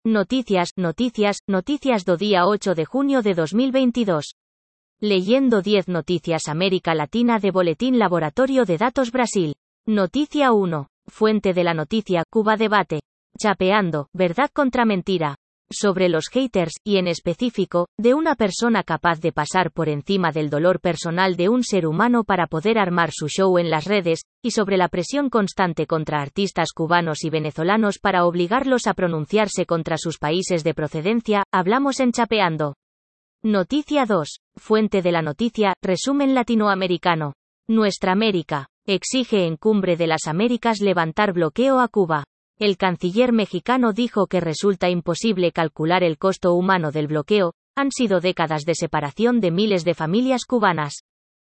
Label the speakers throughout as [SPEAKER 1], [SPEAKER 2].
[SPEAKER 1] Noticias do día 8 de junio de 2022. Leyendo 10 noticias América Latina de Boletín Laboratorio de Datos Brasil. Noticia 1. Fuente de la noticia, Cuba debate. Chapeando, verdad contra mentira. Sobre los haters, y en específico, de una persona capaz de pasar por encima del dolor personal de un ser humano para poder armar su show en las redes, y sobre la presión constante contra artistas cubanos y venezolanos para obligarlos a pronunciarse contra sus países de procedencia, hablamos en Chapeando. Noticia 2. Fuente de la noticia, resumen latinoamericano. Nuestra América. Exige en Cumbre de las Américas levantar bloqueo a Cuba. El canciller mexicano dijo que resulta imposible calcular el costo humano del bloqueo, han sido décadas de separación de miles de familias cubanas.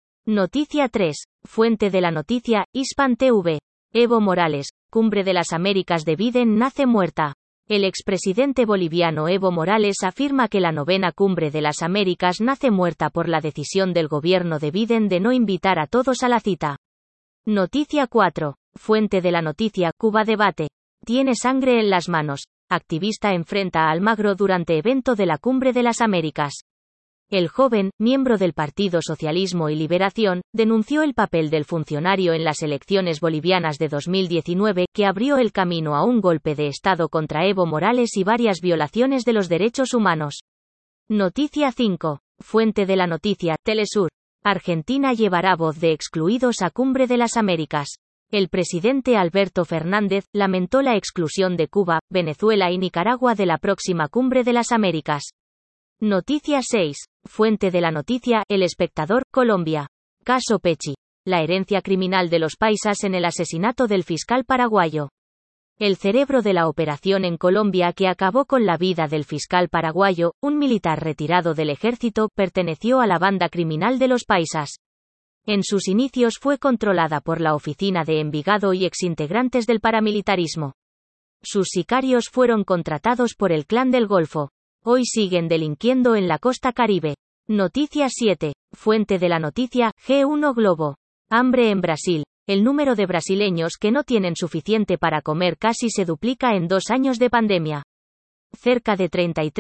[SPEAKER 1] Noticia 3. Fuente de la noticia, Hispan TV. Evo Morales, Cumbre de las Américas de Biden nace muerta. El expresidente boliviano Evo Morales afirma que la 9ª Cumbre de las Américas nace muerta por la decisión del gobierno de Biden de no invitar a todos a la cita. Noticia 4. Fuente de la noticia, Cuba debate. Tiene sangre en las manos. Activista enfrenta a Almagro durante evento de la Cumbre de las Américas. El joven, miembro del Partido Socialismo y Liberación, denunció el papel del funcionario en las elecciones bolivianas de 2019, que abrió el camino a un golpe de Estado contra Evo Morales y varias violaciones de los derechos humanos. Noticia 5. Fuente de la noticia, Telesur. Argentina llevará voz de excluidos a Cumbre de las Américas. El presidente Alberto Fernández lamentó la exclusión de Cuba, Venezuela y Nicaragua de la próxima Cumbre de las Américas. Noticia 6. Fuente de la noticia, El Espectador, Colombia. Caso Pechi. La herencia criminal de los paisas en el asesinato del fiscal paraguayo. El cerebro de la operación en Colombia que acabó con la vida del fiscal paraguayo, un militar retirado del ejército, perteneció a la banda criminal de los paisas. En sus inicios fue controlada por la oficina de Envigado y exintegrantes del paramilitarismo. Sus sicarios fueron contratados por el Clan del Golfo. Hoy siguen delinquiendo en la costa Caribe. Noticia 7. Fuente de la noticia, G1 Globo. Hambre en Brasil. El número de brasileños que no tienen suficiente para comer casi se duplica en 2 años de pandemia. Cerca de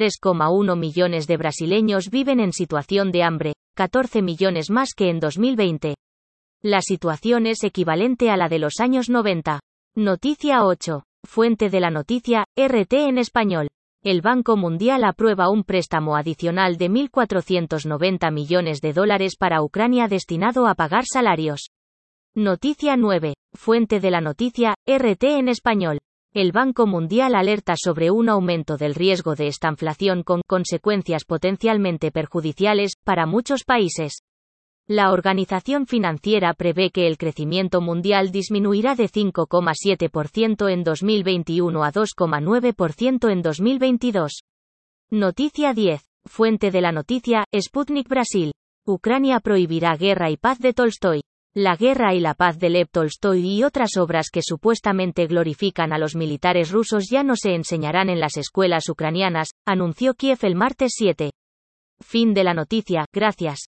[SPEAKER 1] 33,1 millones de brasileños viven en situación de hambre, 14 millones más que en 2020. La situación es equivalente a la de los años 90. Noticia 8. Fuente de la noticia, RT en español. El Banco Mundial aprueba un préstamo adicional de 1.490 millones de dólares para Ucrania destinado a pagar salarios. Noticia 9. Fuente de la noticia, RT en español. El Banco Mundial alerta sobre un aumento del riesgo de estanflación con consecuencias potencialmente perjudiciales para muchos países. La organización financiera prevé que el crecimiento mundial disminuirá de 5,7% en 2021 a 2,9% en 2022. Noticia 10. Fuente de la noticia, Sputnik Brasil. Ucrania prohibirá Guerra y Paz de Tolstoy. La guerra y la paz de Lev Tolstoy y otras obras que supuestamente glorifican a los militares rusos ya no se enseñarán en las escuelas ucranianas, anunció Kiev el martes 7. Fin de la noticia, gracias.